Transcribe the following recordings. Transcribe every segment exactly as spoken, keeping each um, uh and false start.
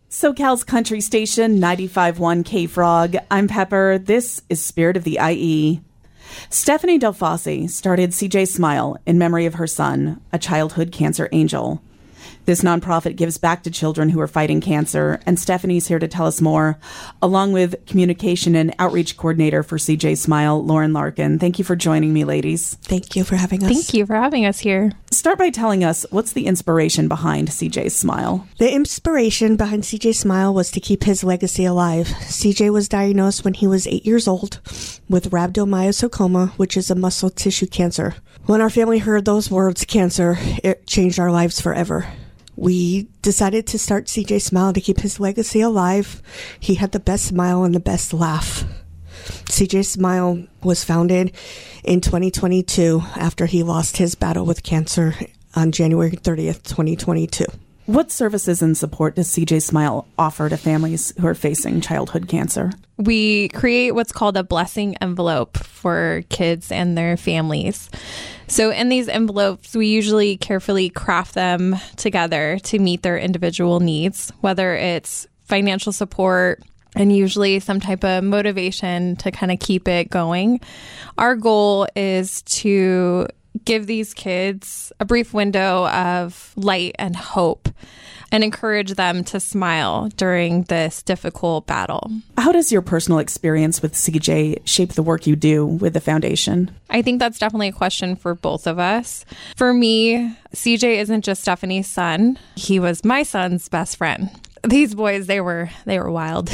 SoCal's country station, ninety-five point one K-Frog. I'm Pepper. This is Spirit of the I E. Stephanie Del Fosse started C J Smile in memory of her son, a childhood cancer angel. This nonprofit gives back to children who are fighting cancer, and Stephanie's here to tell us more, along with communication and outreach coordinator for C J Smile, Lauren Larkin. Thank you for joining me, ladies. Thank you for having us. Thank you for having us here. Start by telling us, what's the inspiration behind C J Smile? The inspiration behind C J Smile was to keep his legacy alive. C J was diagnosed when he was eight years old with rhabdomyosarcoma, which is a muscle tissue cancer. When our family heard those words, cancer, it changed our lives forever. We decided to start C J Smile to keep his legacy alive. He had the best smile and the best laugh. C J Smile was founded in twenty twenty-two after he lost his battle with cancer on January thirtieth, twenty twenty-two. What services and support does C J Smile offer to families who are facing childhood cancer? We create what's called a blessing envelope for kids and their families. So in these envelopes, we usually carefully craft them together to meet their individual needs, whether it's financial support and usually some type of motivation to kind of keep it going. Our goal is to give these kids a brief window of light and hope and encourage them to smile during this difficult battle. How does your personal experience with C J shape the work you do with the foundation? I think that's definitely a question for both of us. For me, C J isn't just Stephanie's son. He was my son's best friend. These boys, they were they were wild,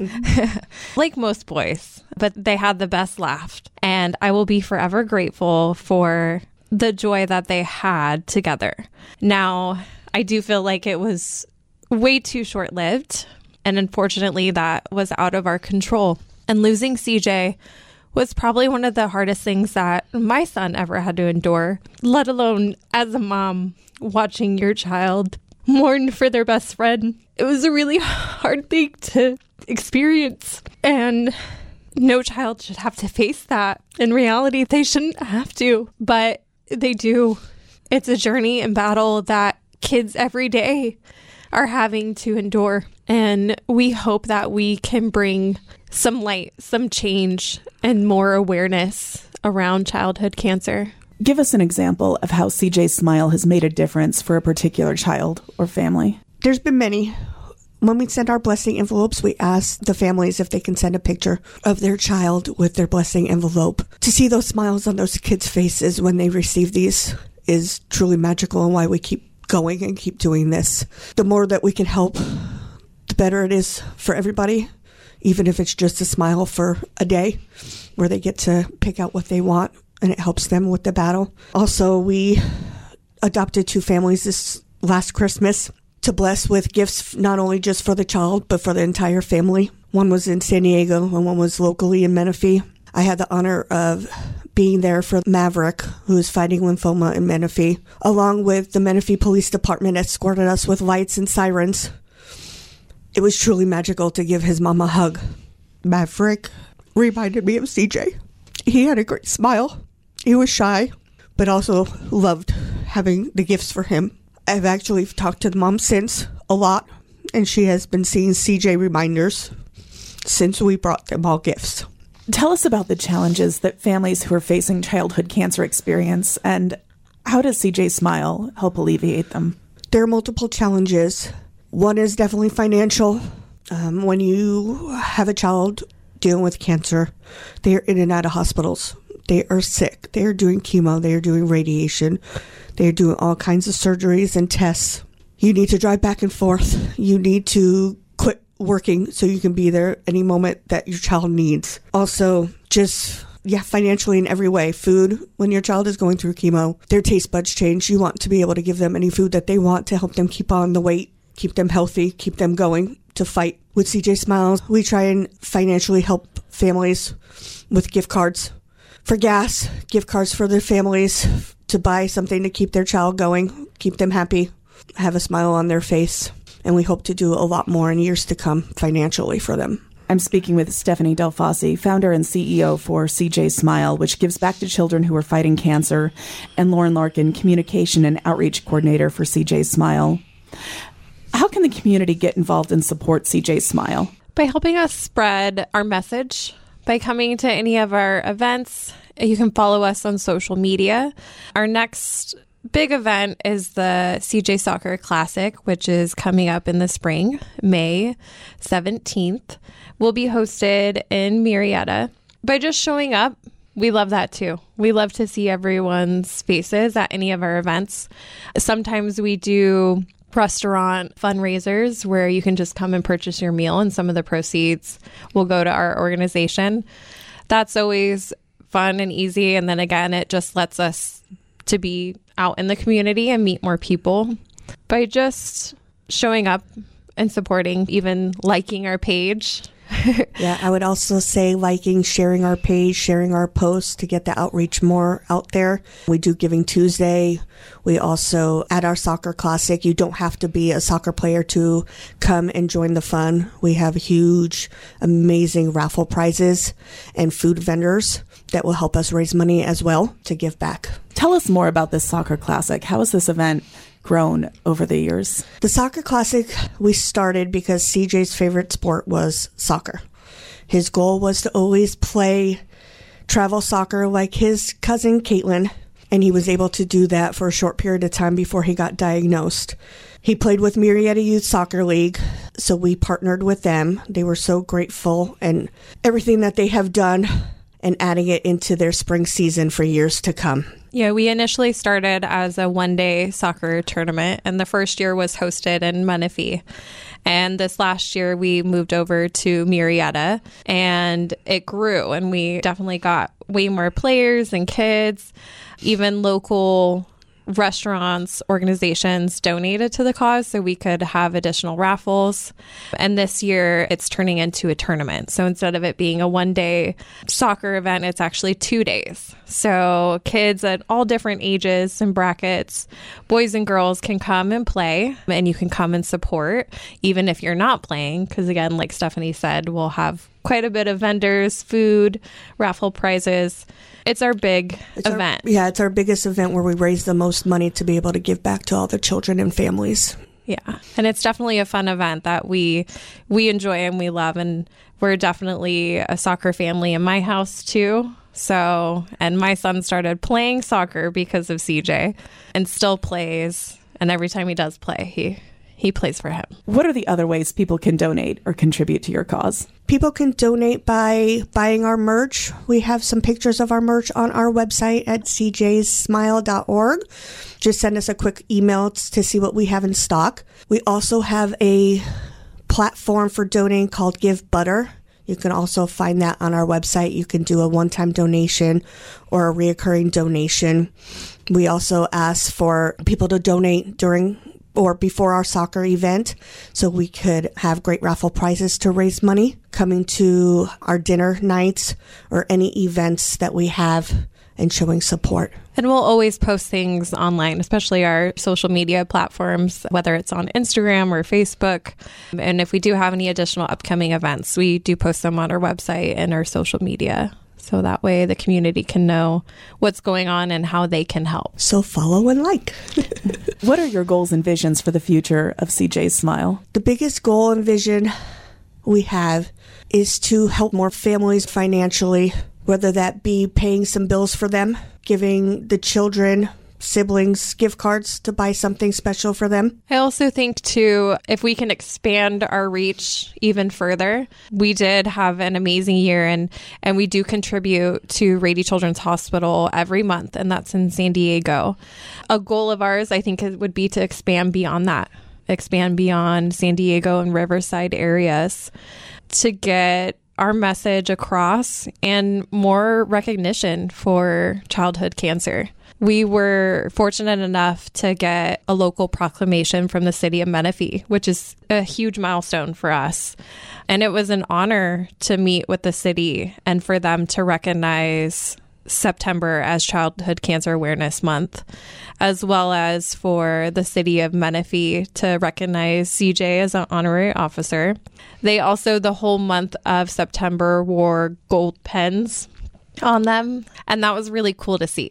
like most boys, but they had the best laugh. And I will be forever grateful for the joy that they had together. Now, I do feel like it was way too short-lived, and unfortunately, that was out of our control. And losing C J was probably one of the hardest things that my son ever had to endure, let alone as a mom, watching your child mourn for their best friend. It was a really hard thing to experience, and no child should have to face that. In reality, they shouldn't have to, but they do. It's a journey and battle that kids every day are having to endure, and we hope that we can bring some light, some change, and more awareness around childhood cancer. Give us an example of how C J Smile has made a difference for a particular child or family. There's been many. When we send our blessing envelopes, we ask the families if they can send a picture of their child with their blessing envelope. To see those smiles on those kids' faces when they receive these is truly magical, and why we keep going and keep doing this. The more that we can help, the better it is for everybody, even if it's just a smile for a day where they get to pick out what they want and it helps them with the battle. Also, we adopted two families this last Christmas to bless with gifts, not only just for the child, but for the entire family. One was in San Diego and one was locally in Menifee. I had the honor of being there for Maverick, who is fighting lymphoma in Menifee, along with the Menifee Police Department escorted us with lights and sirens. It was truly magical to give his mom a hug. Maverick reminded me of C J. He had a great smile. He was shy, but also loved having the gifts for him. I've actually talked to the mom since a lot, and she has been seeing C J reminders since we brought them all gifts. Tell us about the challenges that families who are facing childhood cancer experience, and how does C J Smile help alleviate them? There are multiple challenges. One is definitely financial. Um, when you have a child dealing with cancer, they are in and out of hospitals. They are sick. They are doing chemo. They are doing radiation. They are doing all kinds of surgeries and tests. You need to drive back and forth. You need to quit working so you can be there any moment that your child needs. Also, just, yeah, financially in every way. Food, when your child is going through chemo, their taste buds change. You want to be able to give them any food that they want to help them keep on the weight, keep them healthy, keep them going to fight. With C J Smiles, we try and financially help families with gift cards for gas, gift cards for their families to buy something to keep their child going, keep them happy, have a smile on their face. And we hope to do a lot more in years to come financially for them. I'm speaking with Stephanie Del Fosse, founder and C E O for C J Smile, which gives back to children who are fighting cancer, and Lauren Larkin, communication and outreach coordinator for C J Smile. How can the community get involved and support C J Smile? By helping us spread our message, by coming to any of our events. You can follow us on social media. Our next big event is the C J Soccer Classic, which is coming up in the spring, May seventeenth. Will be hosted in Murrieta. By just showing up, we love that too. We love to see everyone's faces at any of our events. Sometimes we do restaurant fundraisers where you can just come and purchase your meal and some of the proceeds will go to our organization. That's always fun and easy. And then again, it just lets us to be out in the community and meet more people by just showing up and supporting, even liking our page. Yeah, I would also say liking, sharing our page, sharing our posts to get the outreach more out there. We do Giving Tuesday. We also, at our soccer classic, you don't have to be a soccer player to come and join the fun. We have huge, amazing raffle prizes and food vendors that will help us raise money as well to give back. Tell us more about this soccer classic. How has this event grown over the years? The Soccer Classic, we started because C J's favorite sport was soccer. His goal was to always play travel soccer like his cousin Caitlin, and he was able to do that for a short period of time before he got diagnosed. He played with Murrieta Youth Soccer League, so we partnered with them. They were so grateful and everything that they have done and adding it into their spring season for years to come. Yeah, we initially started as a one-day soccer tournament, and the first year was hosted in Menifee. And this last year, we moved over to Murrieta, and it grew, and we definitely got way more players and kids. Even local restaurants, organizations donated to the cause so we could have additional raffles. And this year it's turning into a tournament. So instead of it being a one day soccer event, it's actually two days. So kids at all different ages and brackets, boys and girls, can come and play, and you can come and support even if you're not playing. Because again, like Stephanie said, we'll have quite a bit of vendors, food, raffle prizes. It's our big it's event. Our, yeah, it's our biggest event where we raise the most money to be able to give back to all the children and families. Yeah, and it's definitely a fun event that we we enjoy and we love, and we're definitely a soccer family in my house too. So, and my son started playing soccer because of C J and still plays, and every time he does play, he he plays for him. What are the other ways people can donate or contribute to your cause? People can donate by buying our merch. We have some pictures of our merch on our website at c j smile dot org. Just send us a quick email to see what we have in stock. We also have a platform for donating called Give Butter. You can also find that on our website. You can do a one-time donation or a reoccurring donation. We also ask for people to donate during or before our soccer event so we could have great raffle prizes to raise money coming to our dinner nights or any events that we have and showing support. And we'll always post things online, especially our social media platforms, whether it's on Instagram or Facebook. And if we do have any additional upcoming events, we do post them on our website and our social media. So that way the community can know what's going on and how they can help. So follow and like. What are your goals and visions for the future of C J Smile? The biggest goal and vision we have is to help more families financially, whether that be paying some bills for them, giving the children, siblings gift cards to buy something special for them. I also think too, if we can expand our reach even further, we did have an amazing year, and and we do contribute to Rady Children's Hospital every month, and that's in San Diego. A goal of ours, I think, would be to expand beyond that, expand beyond San Diego and Riverside areas to get our message across and more recognition for childhood cancer. We were fortunate enough to get a local proclamation from the city of Menifee, which is a huge milestone for us. And it was an honor to meet with the city and for them to recognize September as Childhood Cancer Awareness Month, as well as for the city of Menifee to recognize C J as an honorary officer. They also, the whole month of September, wore gold pens on them, and that was really cool to see.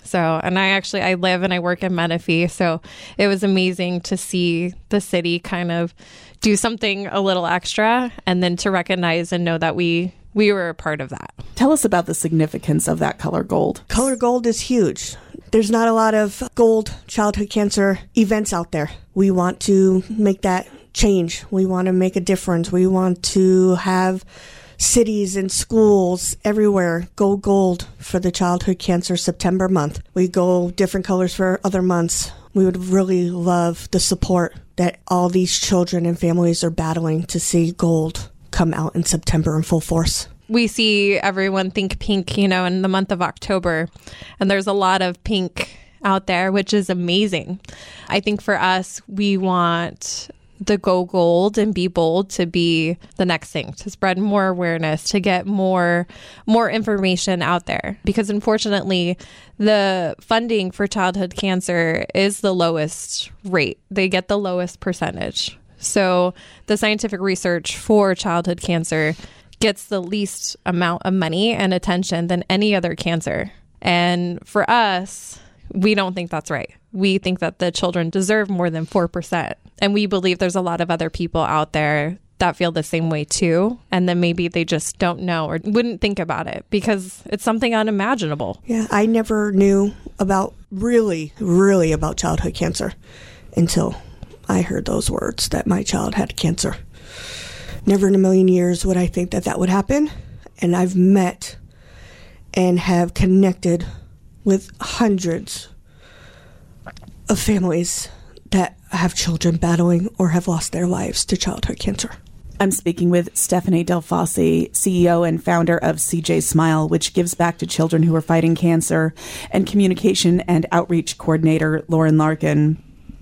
So, and I actually, I live and I work in Menifee. So it was amazing to see the city kind of do something a little extra and then to recognize and know that we, we were a part of that. Tell us about the significance of that color gold. Color gold is huge. There's not a lot of gold childhood cancer events out there. We want to make that change. We want to make a difference. We want to have cities and schools everywhere go gold for the Childhood Cancer September month. We go different colors for other months. We would really love the support that all these children and families are battling to see gold come out in September in full force. We see everyone think pink, you know, in the month of October, and there's a lot of pink out there, which is amazing. I think for us, we want the Go Gold and Be Bold to be the next thing, to spread more awareness, to get more more information out there. Because unfortunately, the funding for childhood cancer is the lowest rate. They get the lowest percentage. So the scientific research for childhood cancer gets the least amount of money and attention than any other cancer. And for us, we don't think that's right. We think that the children deserve more than four percent. And we believe there's a lot of other people out there that feel the same way too. And then maybe they just don't know or wouldn't think about it because it's something unimaginable. Yeah, I never knew about really, really about childhood cancer until I heard those words that my child had cancer. Never in a million years would I think that that would happen. And I've met and have connected with hundreds of families that have children battling or have lost their lives to childhood cancer. I'm speaking with Stephanie Del Fosse, C E O and founder of C J Smile, which gives back to children who are fighting cancer, and communication and outreach coordinator Lauren Larkin.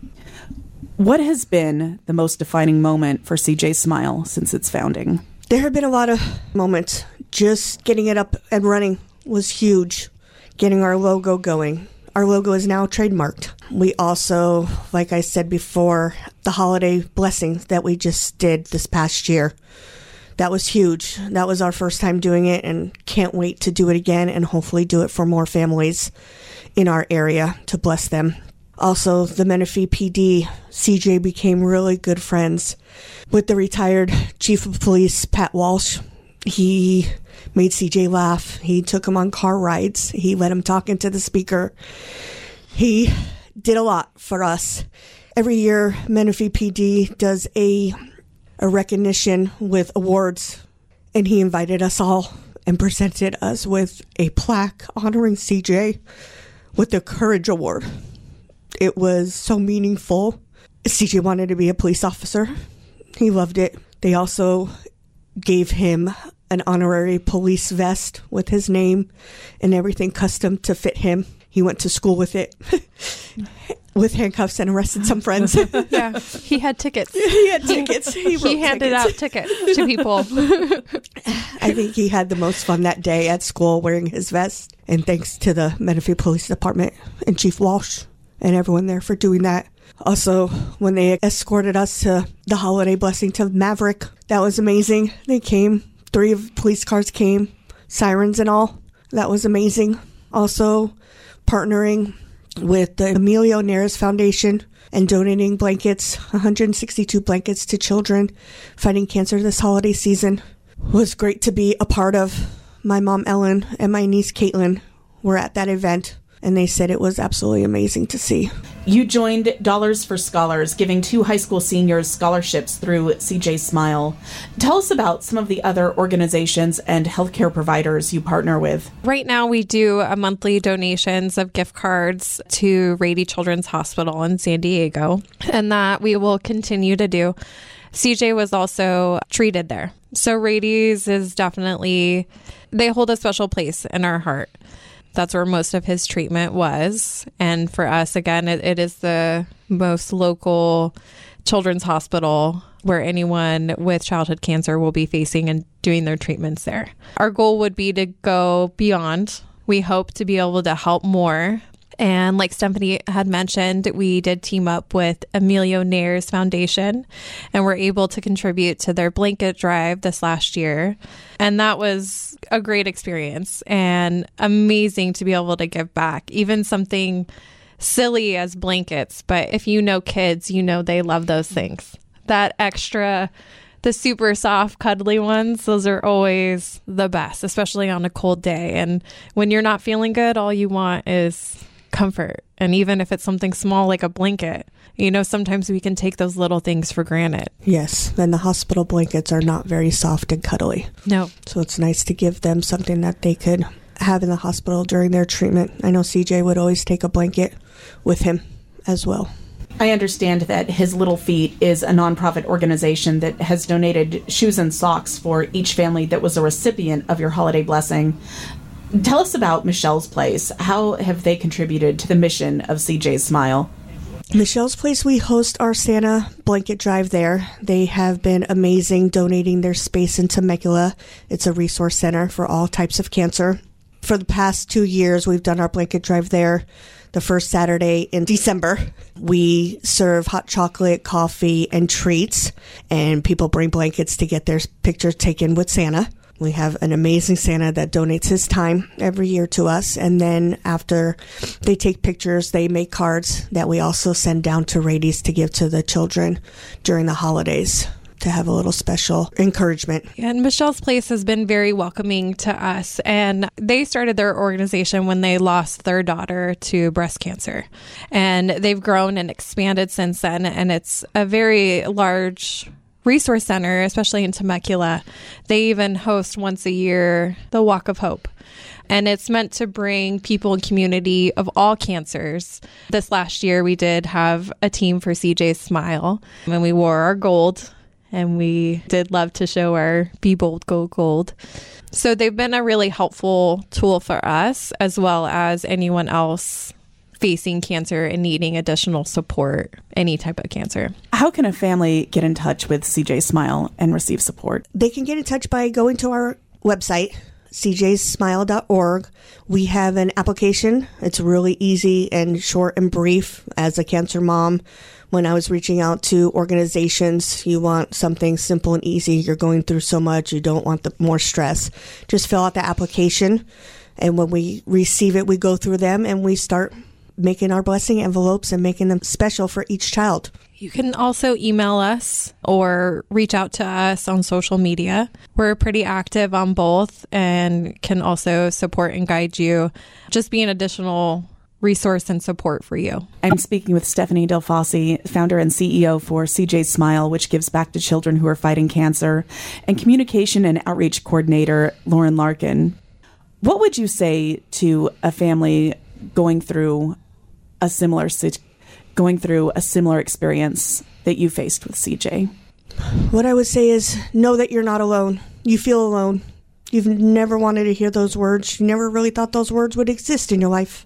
What has been the most defining moment for C J Smile since its founding? There have been a lot of moments. Just getting it up and running was huge. Getting our logo going. Our logo is now trademarked. We also, like I said before, the holiday blessings that we just did this past year. That was huge. That was our first time doing it and can't wait to do it again and hopefully do it for more families in our area to bless them. Also, the Menifee P D, C J became really good friends with the retired Chief of Police, Pat Walsh. He made C J laugh. He took him on car rides. He let him talk into the speaker. He did a lot for us. Every year, Menifee P D does a, a recognition with awards, and he invited us all and presented us with a plaque honoring C J with the Courage Award. It was so meaningful. C J wanted to be a police officer. He loved it. They also gave him an honorary police vest with his name and everything custom to fit him. He went to school with it with handcuffs and arrested some friends. Yeah, he had tickets. He had tickets. He, he handed tickets. out tickets to people. I think he had the most fun that day at school wearing his vest. And thanks to the Menifee Police Department and Chief Walsh and everyone there for doing that. Also, when they escorted us to the holiday blessing to Maverick, that was amazing. They came. Three of police cars came, sirens and all. That was amazing. Also, partnering with the Emilio Neris Foundation and donating blankets, one hundred sixty-two blankets to children fighting cancer this holiday season. It was great to be a part of. My mom, Ellen, and my niece, Caitlin, were at that event, and they said it was absolutely amazing to see. You joined Dollars for Scholars, giving two high school seniors scholarships through C J Smile. Tell us about some of the other organizations and healthcare providers you partner with. Right now, we do a monthly donations of gift cards to Rady Children's Hospital in San Diego, and that we will continue to do. C J was also treated there. So Rady's is definitely, they hold a special place in our heart. That's where most of his treatment was. And for us, again, it, it is the most local children's hospital where anyone with childhood cancer will be facing and doing their treatments there. Our goal would be to go beyond. We hope to be able to help more And like Stephanie had mentioned, we did team up with Emilio Nair's Foundation and were able to contribute to their blanket drive this last year. And that was a great experience and amazing to be able to give back, even something silly as blankets. But if you know kids, you know they love those things. That extra, the super soft, cuddly ones, those are always the best, especially on a cold day. And when you're not feeling good, all you want is comfort. And even if it's something small like a blanket, you know, sometimes we can take those little things for granted. Yes, and the hospital blankets are not very soft and cuddly. No. So it's nice to give them something that they could have in the hospital during their treatment. I know C J would always take a blanket with him as well. I understand that His Little Feet is a nonprofit organization that has donated shoes and socks for each family that was a recipient of your holiday blessing. Tell us about Michelle's Place. How have they contributed to the mission of C J's Smile? Michelle's Place, we host our Santa blanket drive there. They have been amazing donating their space in Temecula. It's a resource center for all types of cancer. For the past two years, we've done our blanket drive there. The first Saturday in December, we serve hot chocolate, coffee, and treats, and people bring blankets to get their pictures taken with Santa. We have an amazing Santa that donates his time every year to us. And then after they take pictures, they make cards that we also send down to Rady's to give to the children during the holidays to have a little special encouragement. And Michelle's Place has been very welcoming to us. And they started their organization when they lost their daughter to breast cancer. And they've grown and expanded since then. And it's a very large resource center, especially in Temecula. They even host once a year the Walk of Hope. And it's meant to bring people in community of all cancers. This last year, we did have a team for C J's Smile, and we wore our gold, and we did love to show our Be Bold, Go Gold. So they've been a really helpful tool for us, as well as anyone else facing cancer and needing additional support, any type of cancer. How can a family get in touch with C J Smile and receive support? They can get in touch by going to our website, c j smile dot org. We have an application. It's really easy and short and brief. As a cancer mom, when I was reaching out to organizations, you want something simple and easy. You're going through so much. You don't want the more stress. Just fill out the application. And when we receive it, we go through them and we start making our blessing envelopes and making them special for each child. You can also email us or reach out to us on social media. We're pretty active on both and can also support and guide you. Just be an additional resource and support for you. I'm speaking with Stephanie Del Fosse, founder and C E O for C J Smile, which gives back to children who are fighting cancer, and communication and outreach coordinator Lauren Larkin. What would you say to a family going through a similar going through a similar experience that you faced with C J? What I would say is know that you're not alone. You feel alone. You've never wanted to hear those words. You never really thought those words would exist in your life.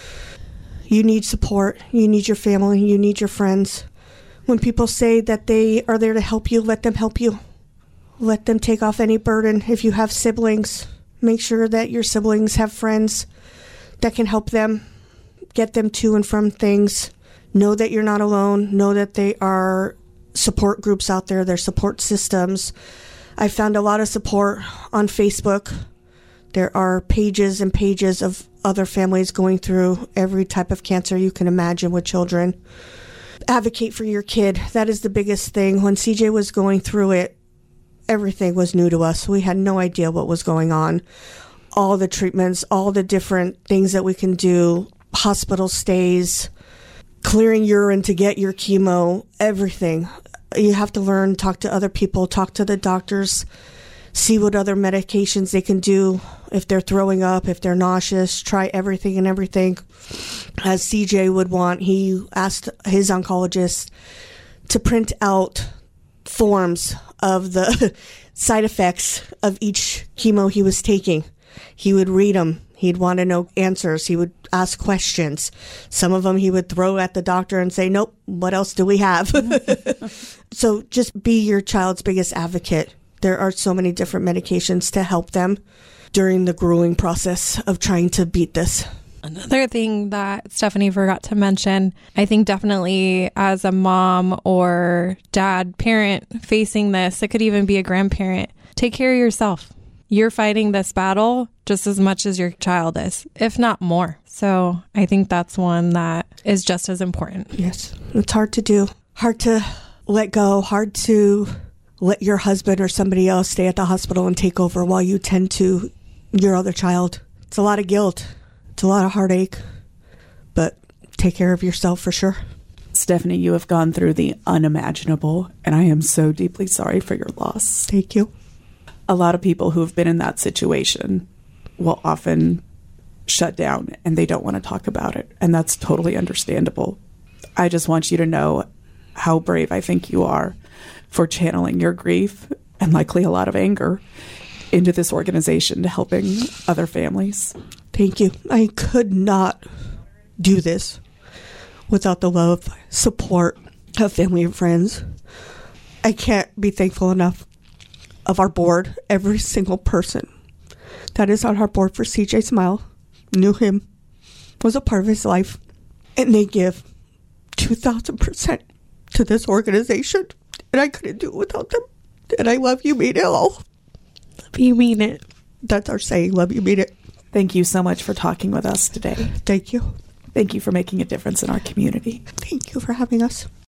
You need support. You need your family. You need your friends. When people say that they are there to help you, let them help you. Let them take off any burden. If you have siblings, make sure that your siblings have friends that can help them, get them to and from things. Know that you're not alone. Know that there are support groups out there. There's support systems. I found a lot of support on Facebook. There are pages and pages of other families going through every type of cancer you can imagine with children. Advocate for your kid. That is the biggest thing. When C J was going through it, everything was new to us. We had no idea what was going on. All the treatments, all the different things that we can do, hospital stays, clearing urine to get your chemo, everything. You have to learn, talk to other people, talk to the doctors, see what other medications they can do. If they're throwing up, if they're nauseous, try everything and everything. As C J would want, he asked his oncologist to print out forms of the side effects of each chemo he was taking. He would read them. He'd want to know answers. He would ask questions. Some of them he would throw at the doctor and say, nope, what else do we have? So just be your child's biggest advocate. There are so many different medications to help them during the grueling process of trying to beat this. Another thing that Stephanie forgot to mention, I think definitely as a mom or dad, parent facing this, it could even be a grandparent, take care of yourself. You're fighting this battle just as much as your child is, if not more. So I think that's one that is just as important. Yes. It's hard to do. Hard to let go. Hard to let your husband or somebody else stay at the hospital and take over while you tend to your other child. It's a lot of guilt. It's a lot of heartache. But take care of yourself for sure. Stephanie, you have gone through the unimaginable, and I am so deeply sorry for your loss. Thank you. A lot of people who have been in that situation will often shut down and they don't want to talk about it. And that's totally understandable. I just want you to know how brave I think you are for channeling your grief and likely a lot of anger into this organization to helping other families. Thank you. I could not do this without the love, support of family and friends. I can't be thankful enough of our board. Every single person that is on our board for C J Smile knew him, was a part of his life, and they give two thousand percent to this organization, and I couldn't do it without them. And I love you, mean it all. Love you, mean it. That's our saying, love you, mean it. Thank you so much for talking with us today. Thank you. Thank you for making a difference in our community. Thank you for having us.